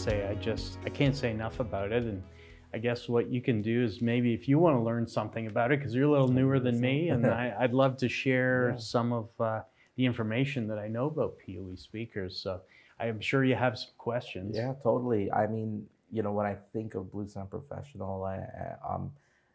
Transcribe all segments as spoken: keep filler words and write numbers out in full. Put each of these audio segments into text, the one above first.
say, I just, I can't say enough about it. And I guess what you can do is maybe if you want to learn something about it, because you're a little newer than me, and I, I'd love to share Yeah. some of uh, the information that I know about P O E speakers. So I'm sure you have some questions. Yeah, totally. I mean, you know, when I think of Blue Sound Professional, I, I, um,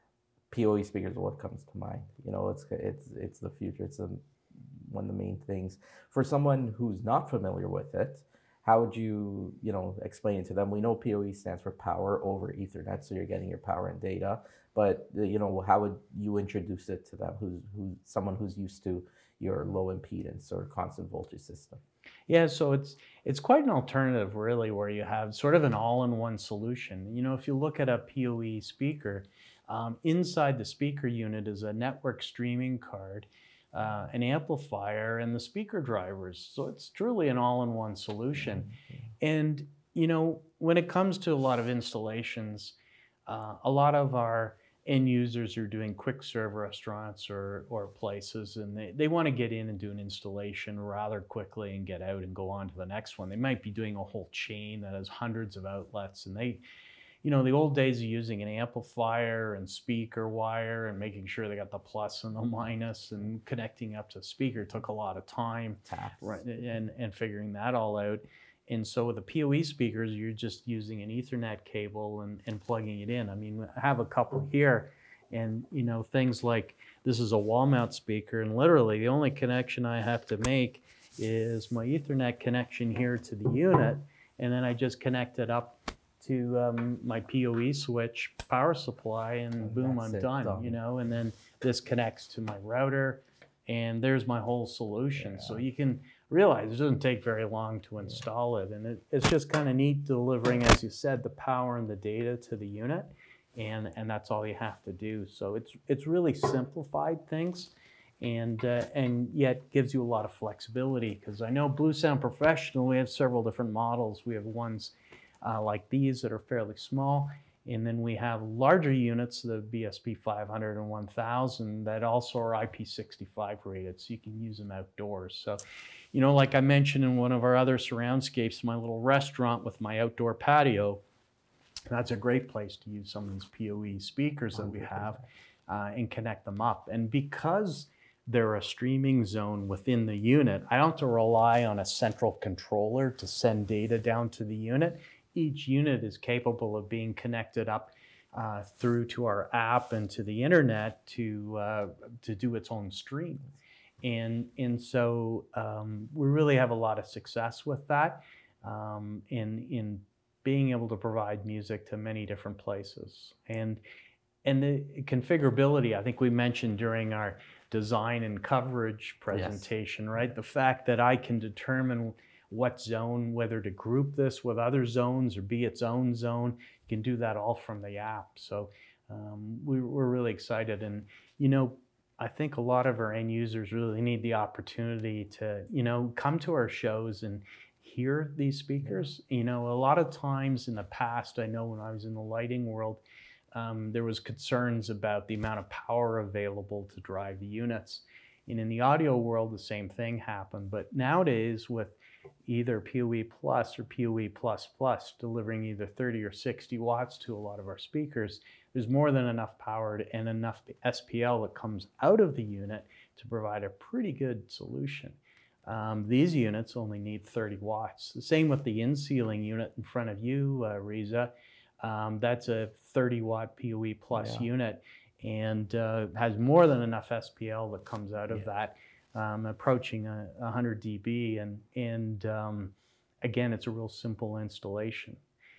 P O E speakers are what comes to mind. You know, it's it's it's the future. It's a, one of the main things for someone who's not familiar with it. How would you, you know, explain it to them? We know P O E stands for Power over Ethernet, so you're getting your power and data. But uh, you know, how would you introduce it to them? Who's who's someone who's used to your low impedance or constant voltage system? Yeah, so it's it's quite an alternative, really, where you have sort of an all-in-one solution. You know, if you look at a P O E speaker, um, inside the speaker unit is a network streaming card, uh, an amplifier, and the speaker drivers. So it's truly an all-in-one solution. And you know, when it comes to a lot of installations, uh, a lot of our end users are doing quick serve restaurants or, or places, and they, they want to get in and do an installation rather quickly and get out and go on to the next one. They might be doing a whole chain that has hundreds of outlets, and they, you know, the old days of using an amplifier and speaker wire and making sure they got the plus and the minus and connecting up to the speaker took a lot of time, Taps. right, and, and figuring that all out. And so with the P O E speakers, you're just using an Ethernet cable and, and plugging it in. I mean, I have a couple here, and you know, things like this is a wall mount speaker, and literally the only connection I have to make is my Ethernet connection here to the unit, and then I just connect it up to um, my P O E switch power supply, and And boom, that's I'm it, done, done. you know, and then this connects to my router, and there's my whole solution. Yeah. So you can realize it doesn't take very long to install it, and it, it's just kind of neat delivering, as you said, the power and the data to the unit, and and that's all you have to do. So it's it's really simplified things, and uh, and yet gives you a lot of flexibility, because I know Blue Sound Professional, we have several different models. We have ones uh, like these that are fairly small, and then we have larger units, the B S P five hundred and one thousand, that also are I P sixty-five rated, so you can use them outdoors. So, you know, like I mentioned in one of our other Surroundscapes, my little restaurant with my outdoor patio, that's a great place to use some of these P O E speakers that we have uh, and connect them up. And because they're a streaming zone within the unit, I don't have to rely on a central controller to send data down to the unit. Each unit is capable of being connected up uh, through to our app and to the internet to, uh, to do its own stream. And, and so um, we really have a lot of success with that um, in, in being able to provide music to many different places. And, and the configurability, I think we mentioned during our design and coverage presentation, yes. Right? The fact that I can determine what zone, whether to group this with other zones or be its own zone, you can do that all from the app. So um, we, we're really excited. And, you know, I think a lot of our end users really need the opportunity to, you know, come to our shows and hear these speakers. Yeah. You know, a lot of times in the past, I know when I was in the lighting world, um, there was concerns about the amount of power available to drive the units. And in the audio world, the same thing happened. But nowadays, with either P O E Plus or P O E Plus Plus delivering either thirty or sixty watts to a lot of our speakers, there's more than enough power and enough S P L that comes out of the unit to provide a pretty good solution. Um, these units only need thirty watts. The same with the in-ceiling unit in front of you, uh, Riza. Um, that's a thirty watt P O E Plus yeah. unit, and uh, has more than enough S P L that comes out of yeah. that, um, approaching a, one hundred D B, and, and um, again, it's a real simple installation.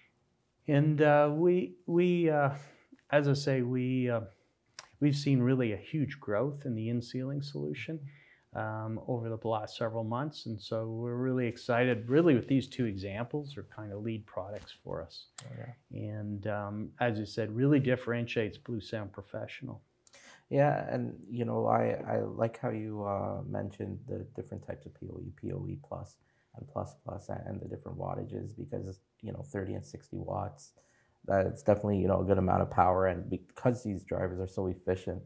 And uh, we, we uh, as I say, we, uh, we've seen really a huge growth in the in-ceiling solution um, over the last several months, and so we're really excited. Really, with these two examples, are kind of lead products for us. Okay. And um, as you said, really differentiates Blue Sound Professional. Yeah, and you know, I, I like how you uh, mentioned the different types of P O E, P O E Plus and Plus Plus, and the different wattages, because you know, thirty and sixty watts, that's definitely, you know, a good amount of power. And because these drivers are so efficient,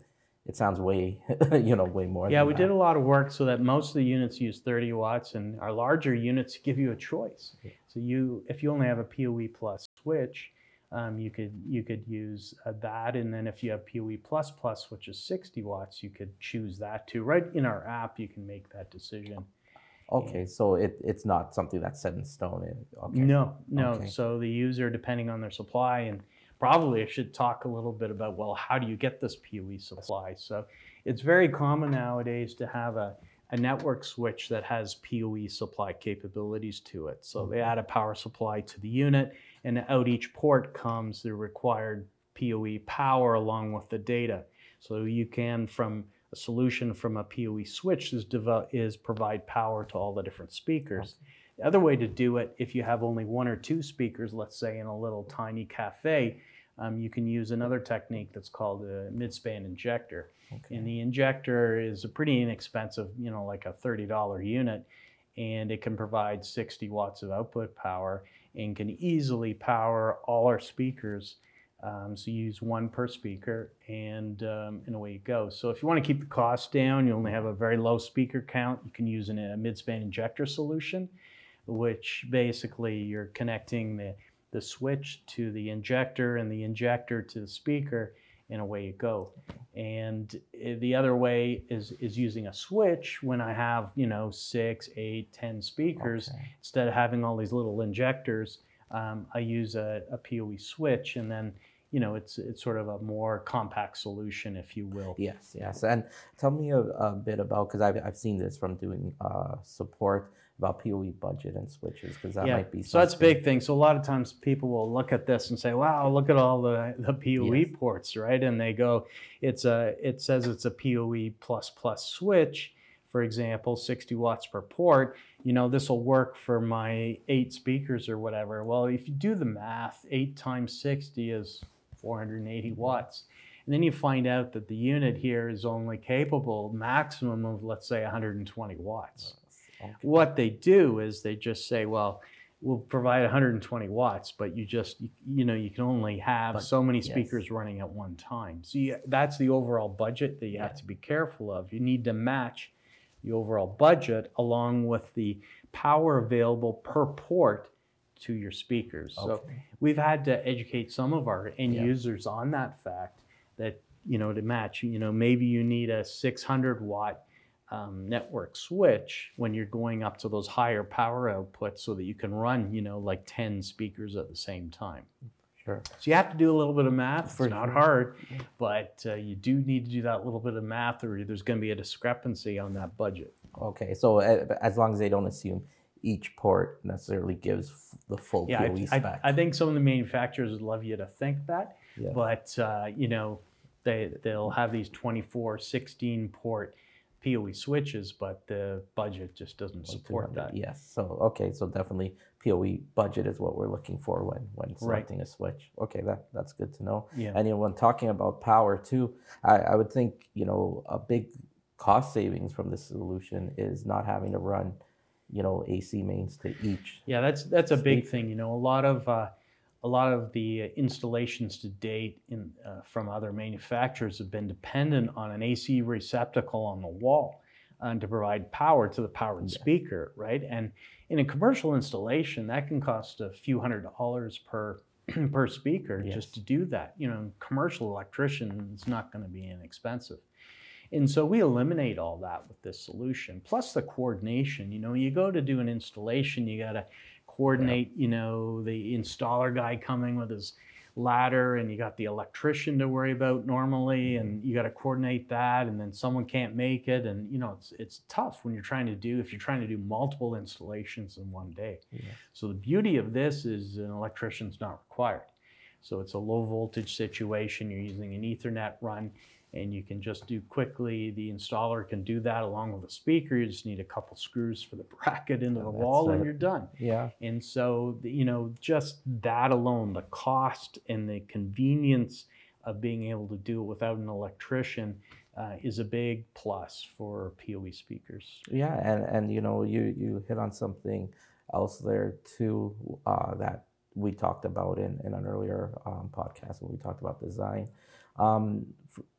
it sounds way, you know, way more. Yeah, than we that. did a lot of work so that most of the units use thirty watts, and our larger units give you a choice. So you, if you only have a P O E plus switch, um, you could you could use uh, that, and then if you have P O E plus plus, which is sixty watts, you could choose that too. Right in our app, you can make that decision. Okay, so it, it's not something that's set in stone. eh, Okay. No, no. Okay. So the user, depending on their supply, and probably I should talk a little bit about, well, how do you get this P O E supply? So it's very common nowadays to have a, a network switch that has P O E supply capabilities to it. So they add a power supply to the unit, and out each port comes the required P O E power along with the data. So you can, from a solution from a P O E switch is, develop, is provide power to all the different speakers. The other way to do it, if you have only one or two speakers, let's say in a little tiny cafe, um, you can use another technique that's called a midspan injector. Okay. And the injector is a pretty inexpensive, you know, like a thirty dollar unit, and it can provide sixty watts of output power and can easily power all our speakers. Um, so you use one per speaker, and, um, and away you go. So if you want to keep the cost down, you only have a very low speaker count, you can use an, a midspan injector solution, which basically you're connecting the, the switch to the injector and the injector to the speaker, and away you go. And the other way is, is using a switch when I have, you know, six, eight, ten speakers. Okay. Instead of having all these little injectors, um, I use a, a P O E switch, and then, you know, it's it's sort of a more compact solution, if you will. Yes, yes. And tell me a, a bit about, because I've, I've seen this from doing uh, support, about P O E budget and switches, because that Yeah, might be so that's a something- big thing. So a lot of times people will look at this and say, wow, look at all the, the P O E Yes. ports, right? And they go, it's a, it says it's a P O E plus plus switch, for example, sixty watts per port. You know, this will work for my eight speakers or whatever. Well, if you do the math, eight times sixty is four hundred eighty watts. And then you find out that the unit here is only capable maximum of, let's say, one hundred twenty watts. Okay. What they do is they just say, well, we'll provide one hundred twenty watts, but you just, you, you know, you can only have But- so many yes. speakers running at one time. So you, that's the overall budget that you have Yeah. to be careful of. You need to match the overall budget along with the power available per port to your speakers. So Okay. we've had to educate some of our end Yeah. users on that fact that, you know, to match, you know, maybe you need a six hundred watt um, network switch when you're going up to those higher power outputs so that you can run, you know, like ten speakers at the same time. Sure. So you have to do a little bit of math. For It's not sure. hard, but uh, you do need to do that little bit of math, or there's going to be a discrepancy on that budget. Okay, so uh, as long as they don't assume each port necessarily gives f- the full Yeah, P O E I, spec. I, I think some of the manufacturers would love you to think that, Yeah. but uh, you know, they they'll have these twenty-four, sixteen port P O E switches, but the budget just doesn't Like support two hundred, that. Yes. So okay, so definitely P O E budget is what we're looking for when when selecting a switch. Okay, that that's good to know. Yeah. And you know, when talking about power too, I, I would think, you know, a big cost savings from this solution is not having to run, you know, A C mains to each. Yeah, that's that's a big Speak- thing. You know, a lot of uh, a lot of the installations to date in uh, from other manufacturers have been dependent on an A C receptacle on the wall uh, to provide power to the powered Yeah. speaker, right? And in a commercial installation, that can cost a few hundred dollars per per speaker Yes. just to do that. You know, commercial electrician is not going to be inexpensive. And so we eliminate all that with this solution. Plus the coordination. You know, you go to do an installation, you got to coordinate, you know, the installer guy coming with his ladder, and you got the electrician to worry about normally, and you got to coordinate that, and then someone can't make it, and you know, it's it's tough when you're trying to do if you're trying to do multiple installations in one day. Yeah. So the beauty of this is an electrician's not required. So it's a low voltage situation. You're using an Ethernet run, and you can just do quickly. The installer can do that along with the speaker. You just need a couple screws for the bracket into the That's wall, and it. you're done. Yeah. And so, the- you know, just that alone, the cost and the convenience of being able to do it without an electrician uh, is a big plus for P O E speakers. Yeah, and, and you know, you, you hit on something else there too, uh, that we talked about in, in an earlier um, podcast when we talked about design. Um, f-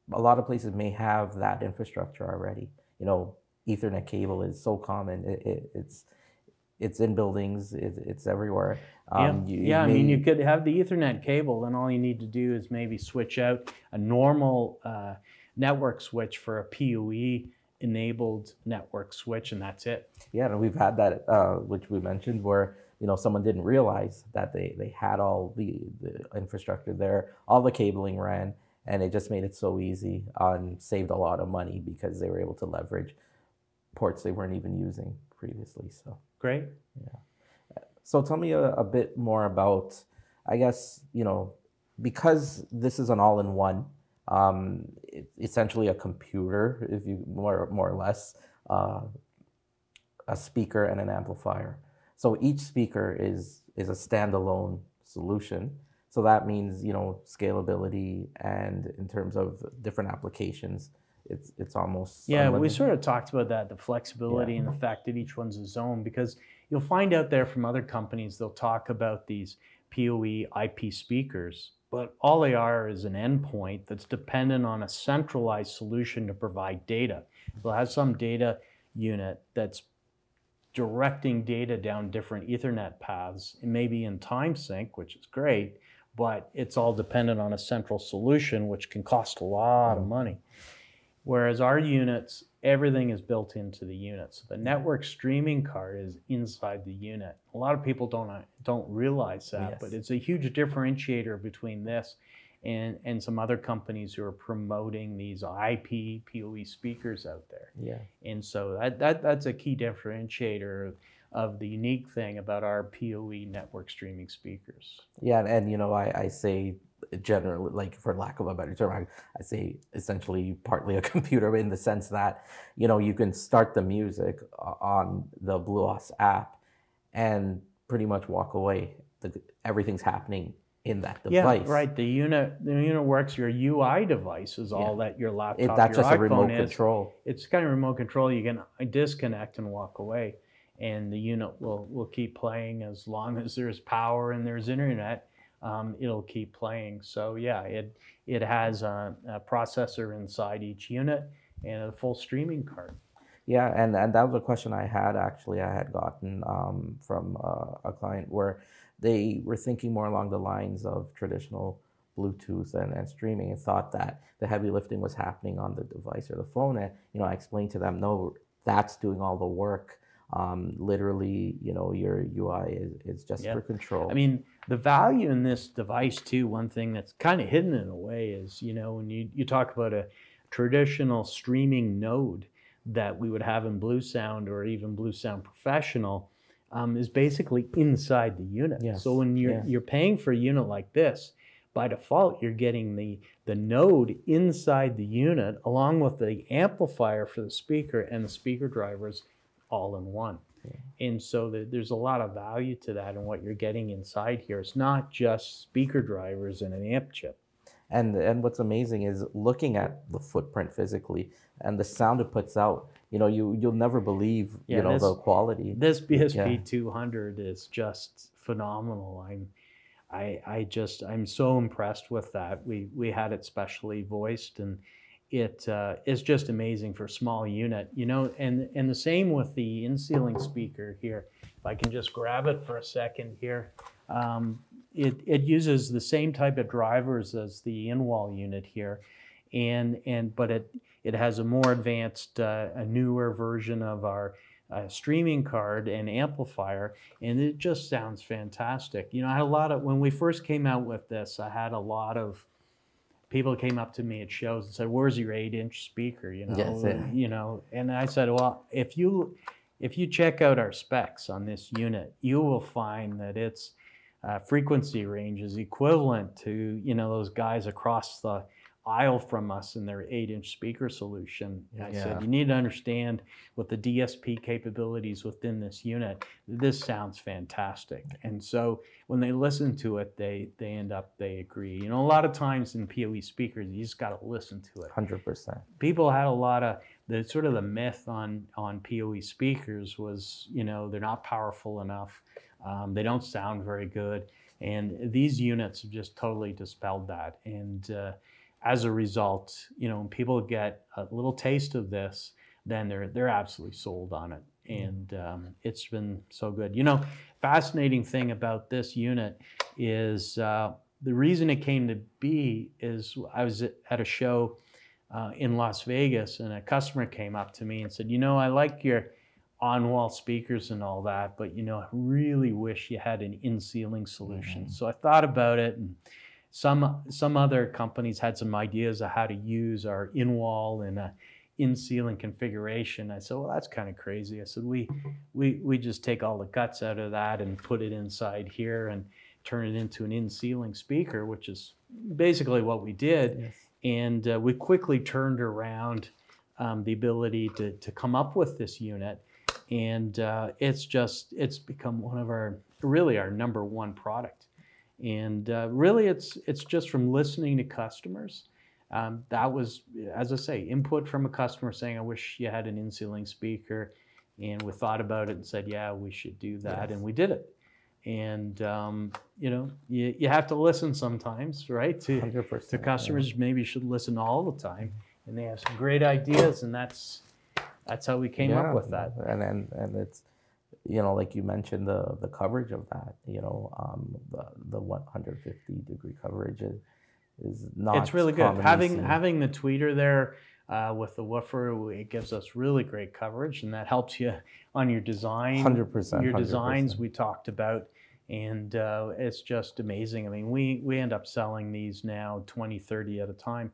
a lot of places may have that infrastructure already. You know, Ethernet cable is so common. It, it, it's it's in buildings. It, it's everywhere. Yeah, Um, you, yeah. I may, mean, you could have the Ethernet cable, and all you need to do is maybe switch out a normal uh, network switch for a P O E-enabled network switch, and that's it. Yeah, and we've had that, uh, which we mentioned, where you know someone didn't realize that they they had all the the infrastructure there, all the cabling ran, and it just made it so easy uh, and saved a lot of money because they were able to leverage ports they weren't even using previously. So Great. yeah. So tell me a, a bit more about, I guess, you know, because this is an all-in-one, um, it, essentially a computer, if you more more or less, uh, a speaker and an amplifier. So each speaker is is a standalone solution. So that means, you know, scalability, and in terms of different applications, it's it's almost Yeah, we unlimited. sort of talked about that, the flexibility Yeah. and the fact that each one's its own, because you'll find out there from other companies, they'll talk about these P O E I P speakers, but all they are is an endpoint that's dependent on a centralized solution to provide data. They'll have some data unit that's directing data down different Ethernet paths, and maybe in time sync, which is great, but it's all dependent on a central solution, which can cost a lot of money. Whereas our units, everything is built into the unit. So the network streaming card is inside the unit. A lot of people don't, don't realize that, Yes. but it's a huge differentiator between this and, and some other companies who are promoting these I P P O E speakers out there. Yeah. And so that, that that's a key differentiator of the unique thing about our P O E network streaming speakers. Yeah, and, and you know, I, I say generally, like for lack of a better term, I, I say essentially partly a computer in the sense that, you know, you can start the music on the BlueOS app and pretty much walk away. The, everything's happening in that device. Yeah, right. The unit, the unit works. Your U I device is all Yeah. that your laptop, It, that's your just a iPhone remote is. control. It's kind of remote control. You can disconnect and walk away, and the unit will will keep playing as long as there's power and there's internet. Um, it'll keep playing. So yeah, it it has a, a processor inside each unit and a full streaming card. Yeah, and, and that was a question I had actually. I had gotten um, from uh, a client where they were thinking more along the lines of traditional Bluetooth and, and streaming, and thought that the heavy lifting was happening on the device or the phone. And you know, I explained to them, no, that's doing all the work. Um, literally, you know, your U I is, is just Yeah. for control. I mean, the value in this device too, one thing that's kind of hidden in a way is, you know, when you, you talk about a traditional streaming node that we would have in Bluesound or even Bluesound Professional, um, is basically inside the unit. Yes, So when you're, yeah. you're paying for a unit like this, by default, you're getting the, the node inside the unit along with the amplifier for the speaker and the speaker drivers all in one. Yeah. And so the, there's a lot of value to that and what you're getting inside here. It's not just speaker drivers and an amp chip. And and what's amazing is looking at the footprint physically and the sound it puts out. You know, you you'll never believe Yeah, you know this- the quality. This B S P Yeah. two hundred is just phenomenal. I'm, I, I just, I'm so impressed with that. We, we had it specially voiced, and it uh, is just amazing for a small unit, you know, and, and the same with the in-ceiling speaker here. If I can just grab it for a second here. Um, it, it uses the same type of drivers as the in-wall unit here, and, and but it, it has a more advanced, uh, a newer version of our uh, streaming card and amplifier, and it just sounds fantastic. You know, I had a lot of, when we first came out with this, I had a lot of people came up to me at shows and said, "Where's your eight-inch speaker?" You know, Yes, yeah. you know, and I said, "Well, if you if you check out our specs on this unit, you will find that its uh, frequency range is equivalent to, you know, those guys across the aisle from us in their eight-inch speaker solution." And I Yeah. said, "You need to understand with the D S P capabilities within this unit, this sounds fantastic." And so when they listen to it, they they end up, they agree. You know, a lot of times in P O E speakers, you just got to listen to it. one hundred percent. People had a lot of the sort of the myth on on P O E speakers was, you know, they're not powerful enough, um, they don't sound very good, and these units have just totally dispelled that. And uh, as a result, you know, when people get a little taste of this, then they're they're absolutely sold on it, and um, it's been so good. You know, fascinating thing about this unit is uh, the reason it came to be is I was at a show uh, in Las Vegas, and a customer came up to me and said, "You know, I like your on-wall speakers and all that, but you know, I really wish you had an in-ceiling solution." Mm-hmm. So I thought about it, and some some other companies had some ideas of how to use our in-wall and a in-ceiling configuration. I said, well, that's kind of crazy. I said, we we we just take all the guts out of that and put it inside here and turn it into an in-ceiling speaker, which is basically what we did. Yes. And uh, we quickly turned around um, the ability to to come up with this unit, and uh, it's just it's become one of our really our number one product. And uh, really, it's it's just from listening to customers. Um, that was, as I say, input from a customer saying, "I wish you had an in-ceiling speaker," and we thought about it and said, "Yeah, we should do that," yes. And we did it. And um, you know, you, you have to listen sometimes, right? To one hundred percent, to customers, yeah. Maybe you should listen all the time, and they have some great ideas, and that's that's how we came yeah, up with that. And and and it's. You know, like you mentioned, the the coverage of that, you know, um, the the one hundred fifty degree coverage is, is not. It's really good. Having seen. having the tweeter there uh, with the woofer, it gives us really great coverage, and that helps you on your design. one hundred percent. Your one hundred percent. designs we talked about, and uh, it's just amazing. I mean, we we end up selling these now twenty, thirty at a time.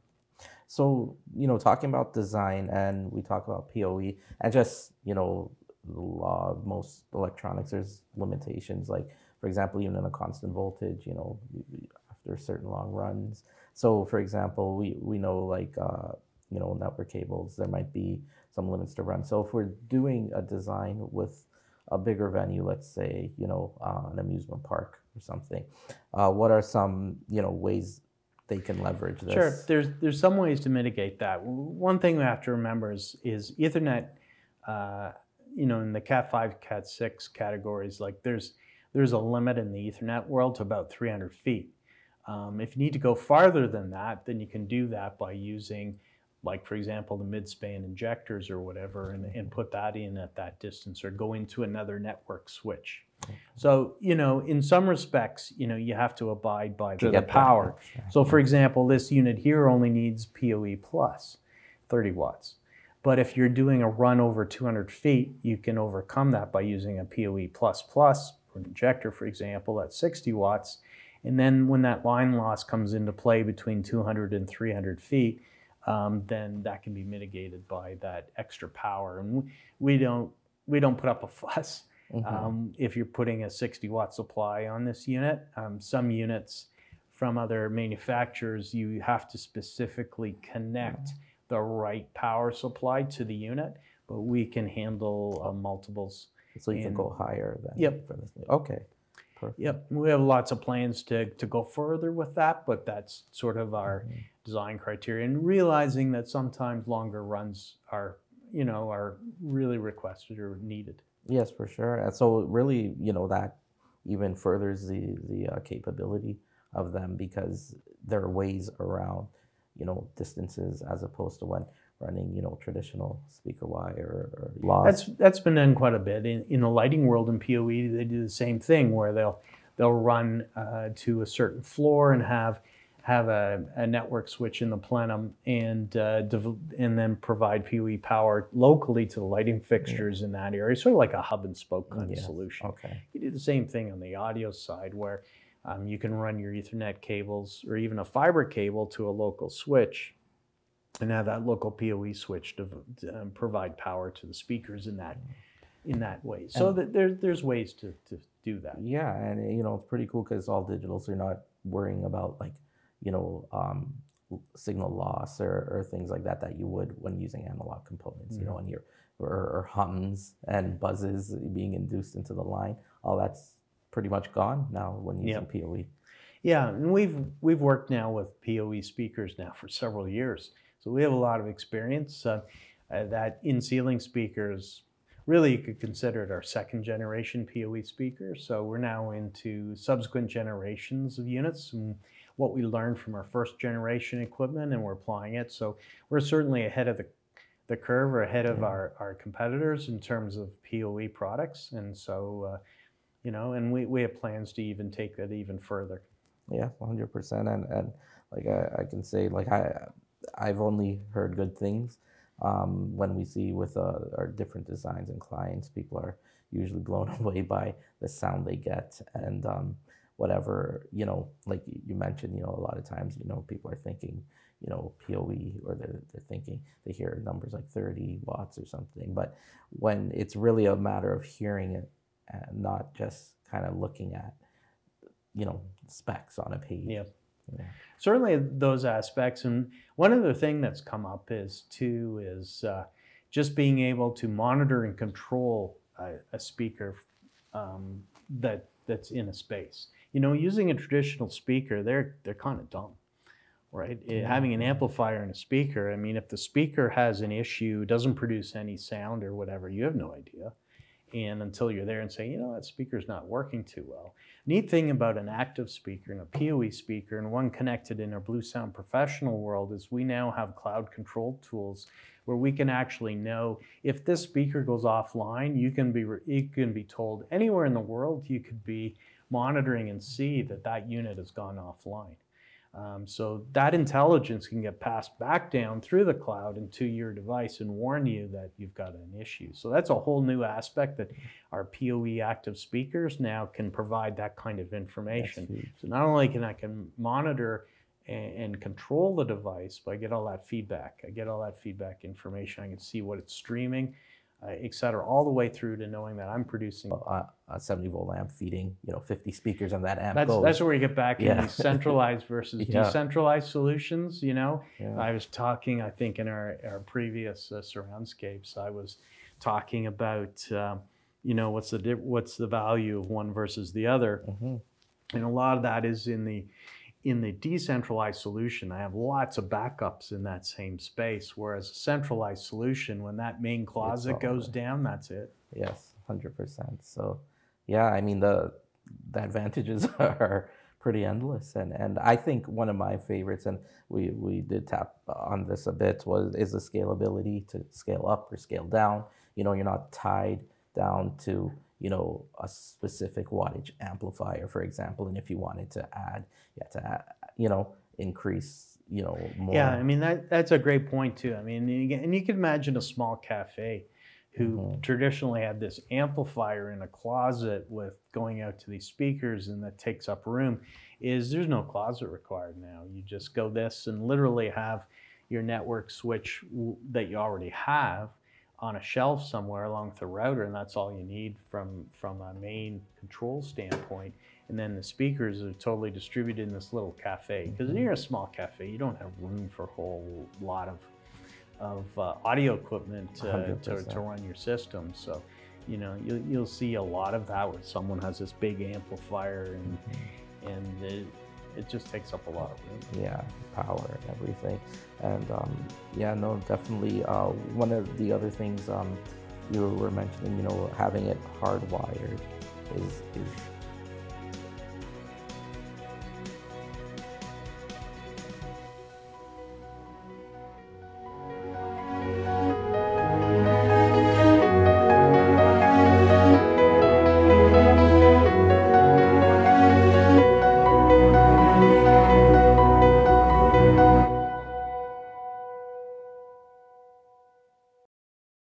So, you know, talking about design, and we talk about P O E, and just, you know, the law of most electronics, there's limitations, like for example, even in a constant voltage, you know, after certain long runs. So for example, we we know like uh, you know, network cables, there might be some limits to run. So if we're doing a design with a bigger venue, let's say, you know, uh, an amusement park or something, uh, what are some, you know, ways they can leverage this? Sure, there's there's some ways to mitigate that. One thing we have to remember is is Ethernet. Uh, you know, in the cat five, cat six categories, like there's there's a limit in the Ethernet world to about three hundred feet. Um, if you need to go farther than that, then you can do that by using, like for example, the mid-span injectors or whatever, and, and put that in at that distance, or go into another network switch. Okay. So, you know, in some respects, you know, you have to abide by the, the power. So for example, this unit here only needs P O E plus, thirty watts. But if you're doing a run over two hundred feet, you can overcome that by using a P O E plus plus, or an injector, for example, at sixty watts. And then when that line loss comes into play between two hundred and three hundred feet, um, then that can be mitigated by that extra power. And we don't, we don't put up a fuss mm-hmm. um, if you're putting a sixty watt supply on this unit. Um, some units from other manufacturers, you have to specifically connect mm-hmm. the right power supply to the unit, but we can handle uh, multiples. So you and, can go higher than yep. for this. Okay. Perfect. Yep. We have lots of plans to, to go further with that, but that's sort of our mm-hmm. design criteria, and realizing that sometimes longer runs are, you know, are really requested or needed. Yes, for sure. And so really, you know, that even furthers the, the uh, capability of them, because there are ways around, you know, distances as opposed to when running, you know, traditional speaker wire or loss. That's that's been done quite a bit in in the lighting world. In P O E, they do the same thing where they'll they'll run uh, to a certain floor and have have a, a network switch in the plenum, and uh, and then provide P O E power locally to the lighting fixtures yeah. in that area, sort of like a hub and spoke kind yeah. of solution. Okay. You do the same thing on the audio side, where Um, you can run your Ethernet cables or even a fiber cable to a local switch, and have that local P O E switch to, to um, provide power to the speakers in that in that way. So and that there, there's ways to, to do that. Yeah, and you know, it's pretty cool because all digital, so you're not worrying about like, you know, um, signal loss or, or things like that that you would when using analog components. Mm-hmm. You know, and your or, or hums and buzzes being induced into the line. All that's pretty much gone now when using yep. P O E. Yeah, and we've we've worked now with P O E speakers now for several years, so we have a lot of experience. Uh, uh, that in-ceiling speakers, really you could consider it our second generation P O E speaker. So we're now into subsequent generations of units, and what we learned from our first generation equipment and we're applying it. So we're certainly ahead of the, the curve or ahead of Yeah. our, our competitors in terms of P O E products. And so, uh, you know, and we, we have plans to even take that even further. Yeah, one hundred percent. And, and like I, I can say, like I, I've only heard good things. Um, when we see with uh, our different designs and clients, people are usually blown away by the sound they get and um, whatever, you know, like you mentioned, you know, a lot of times, you know, people are thinking, you know, P O E, or they're, they're thinking, they hear numbers like thirty watts or something. But when it's really a matter of hearing it and not just kind of looking at, you know, specs on a page. Yeah. Yeah. Certainly those aspects. And one other thing that's come up is too is uh, just being able to monitor and control a, a speaker um, that that's in a space. You know, using a traditional speaker, they're they're kind of dumb, right? It- having an amplifier and a speaker, I mean, if the speaker has an issue, doesn't produce any sound or whatever, you have no idea. And until you're there and say, you know, that speaker's not working too well. Neat thing about an active speaker and a P O E speaker, and one connected in our Bluesound Professional world, is we now have cloud control tools where we can actually know if this speaker goes offline, you can be you can be told anywhere in the world, you could be monitoring and see that that unit has gone offline. Um, so that intelligence can get passed back down through the cloud into your device and warn you that you've got an issue. So that's a whole new aspect that our P O E active speakers now can provide that kind of information. So not only can I can monitor and, and control the device, but I get all that feedback. I get all that feedback information. I can see what it's streaming, uh, et cetera, all the way through to knowing that I'm producing. A, a seventy volt amp feeding, you know, fifty speakers on that amp That's, goes. that's where you get back Yeah. in these centralized versus Yeah. decentralized solutions, you know. Yeah. I was talking, I think in our, our previous uh, Surroundscapes, I was talking about, um, you know, what's the di- what's the value of one versus the other. Mhm. And a lot of that is in the in the decentralized solution. I have lots of backups in that same space, whereas a centralized solution, when that main closet all goes there. down, that's it. Yes, one hundred percent. So, yeah, I mean, the the advantages are pretty endless. And, and I think one of my favorites, and we, we did tap on this a bit, was is the scalability to scale up or scale down. You know, you're not tied down to, you know, a specific wattage amplifier, for example. And if you wanted to add, you have to, add, you know, increase, you know, more. Yeah, I mean, that that's a great point too. I mean, and you, and you can imagine a small cafe who Mhm. traditionally had this amplifier in a closet with going out to these speakers, and that takes up room. Is there's no closet required now. You just go this and literally have your network switch w- that you already have on a shelf somewhere along with the router, and that's all you need from from a main control standpoint. And then the speakers are totally distributed in this little cafe. Because when you're a small cafe, you don't have room for a whole lot of of uh, audio equipment to, to, one hundred percent. to run your system. So, you know, you'll, you'll see a lot of that where someone has this big amplifier and and it, it just takes up a lot of room. Yeah, power and everything. And um, yeah, no, definitely. Uh, one of the other things um, you were mentioning, you know, having it hardwired is is